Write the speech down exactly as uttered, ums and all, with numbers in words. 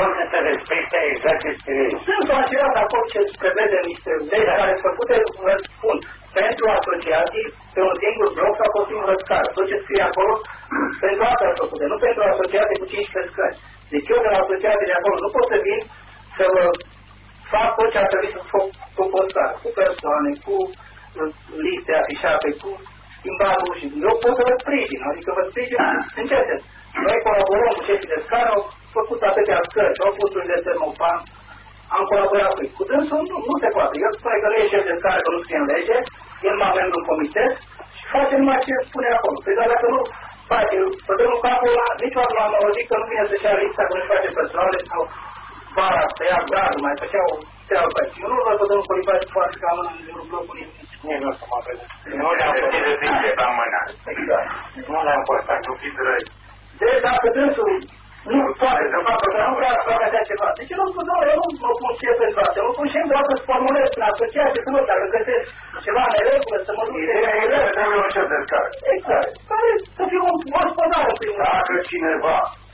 rog să se respecte exact despre ei. Sunt considerat acord ce prevede niște legi care sunt făcute, vă spun, pentru asociații, pe un singur bloc sau pe o singură scară. Tot ce scrie acolo, pentru asta sunt făcute, nu pentru asociații cu cincisprezece scări. Deci eu de la asociații de acolo nu pot să vin să vă fac tot ce ar trebui să fac pe o scară, cu persoane, cu liste afișate, cu schimbatul și eu pot să vă sprijin, adică vă sprijin în ce sens. Noi colaborăm cu șefii de scară, au făcut atâtea scări, au pus de termopan, am colaborat cu ei. Cu dânsul nu, nu se poate. Eu spune că nu e șef de scară, că nu scrie în lege, el m-a membru în comitet și face numai ce spune acolo. Păi dar dacă nu face, să dăm în capul ăla, niciodată m-am auzit că nu vine să-și ia lista, că nu-și face personale sau vara, să ia gradul, mai făceau treabă pe aici. Eu nu vreau să dăm colipați foarte ca mână în jurul blocului. Nici nu o să mă vede. Nu le-am putut de pinte la mână. Exact. Nu le-am postat cu pidrăi. Deci dacă dânsul nu poate să facă, că nu vrea să facă așa ceva. Deci nu spun, eu nu mă pun și eu pentru asta. Mă pun și eu doar să-ți formulez în asociație, să mă, dacă găsesc ceva în regulă, să mă duc. Ideea e că trebuie un șef de scară. Exact. Care să fiu un gospodar în primul rând. Dacă cineva